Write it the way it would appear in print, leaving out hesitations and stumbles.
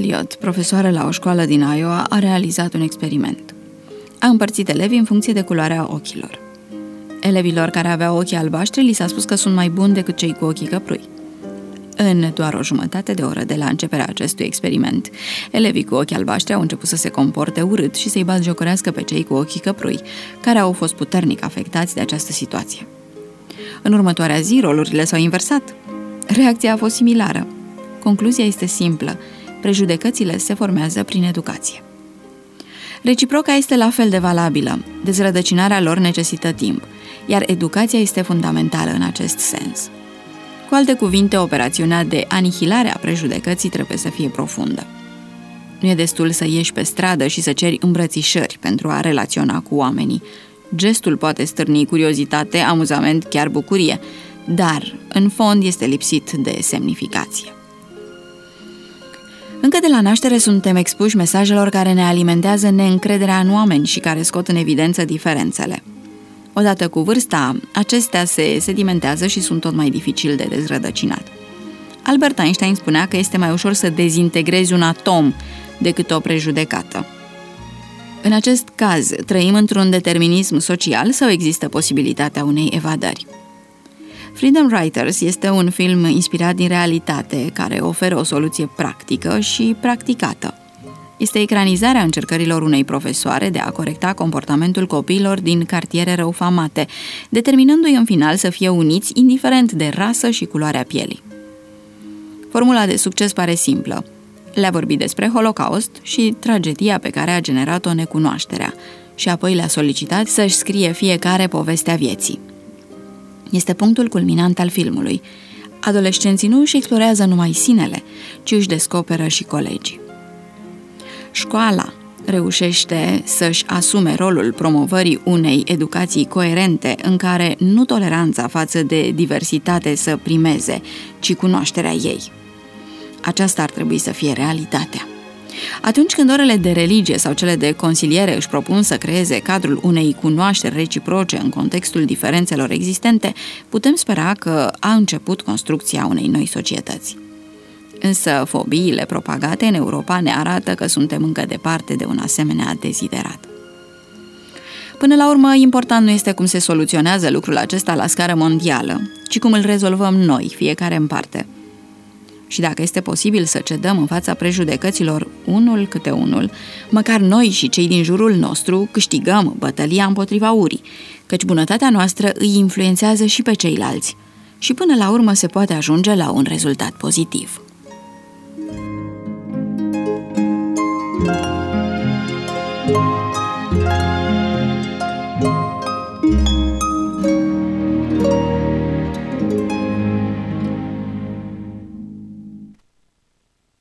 Elliot, profesoară la o școală din Iowa, a realizat un experiment. A împărțit elevii în funcție de culoarea ochilor. Elevilor care aveau ochii albaștri li s-a spus că sunt mai buni decât cei cu ochii căprui. În doar o jumătate de oră de la începerea acestui experiment, elevii cu ochii albaștri au început să se comporte urât și să-i batjocorească pe cei cu ochii căprui, care au fost puternic afectați de această situație. În următoarea zi, rolurile s-au inversat. Reacția a fost similară. Concluzia este simplă. Prejudecățile se formează prin educație. Reciproca este la fel de valabilă. Dezrădăcinarea lor necesită timp, iar educația este fundamentală în acest sens. Cu alte cuvinte, operațiunea de anihilare a prejudecății trebuie să fie profundă. Nu e destul să ieși pe stradă și să ceri îmbrățișări pentru a relaționa cu oamenii. Gestul poate stârni curiozitate, amuzament, chiar bucurie, dar, în fond, este lipsit de semnificație. Încă de la naștere suntem expuși mesajelor care ne alimentează neîncrederea în oameni și care scot în evidență diferențele. Odată cu vârsta, acestea se sedimentează și sunt tot mai dificil de dezrădăcinat. Albert Einstein spunea că este mai ușor să dezintegrezi un atom decât o prejudecată. În acest caz, trăim într-un determinism social sau există posibilitatea unei evadări? Freedom Writers este un film inspirat din realitate, care oferă o soluție practică și practicată. Este ecranizarea încercărilor unei profesoare de a corecta comportamentul copiilor din cartiere răufamate, determinându-i în final să fie uniți indiferent de rasă și culoarea pielii. Formula de succes pare simplă. Le-a vorbit despre Holocaust și tragedia pe care a generat-o necunoașterea și apoi le-a solicitat să-și scrie fiecare povestea vieții. Este punctul culminant al filmului. Adolescenții nu își explorează numai sinele, ci își descoperă și colegii. Școala reușește să-și asume rolul promovării unei educații coerente în care nu toleranța față de diversitate să primeze, ci cunoașterea ei. Aceasta ar trebui să fie realitatea. Atunci când orele de religie sau cele de consiliere își propun să creeze cadrul unei cunoașteri reciproce în contextul diferențelor existente, putem spera că a început construcția unei noi societăți. Însă fobiile propagate în Europa ne arată că suntem încă departe de un asemenea deziderat. Până la urmă, important nu este cum se soluționează lucrul acesta la scară mondială, ci cum îl rezolvăm noi, fiecare în parte. Și dacă este posibil să cedăm în fața prejudecăților unul câte unul, măcar noi și cei din jurul nostru câștigăm bătălia împotriva urii, căci bunătatea noastră îi influențează și pe ceilalți și până la urmă se poate ajunge la un rezultat pozitiv.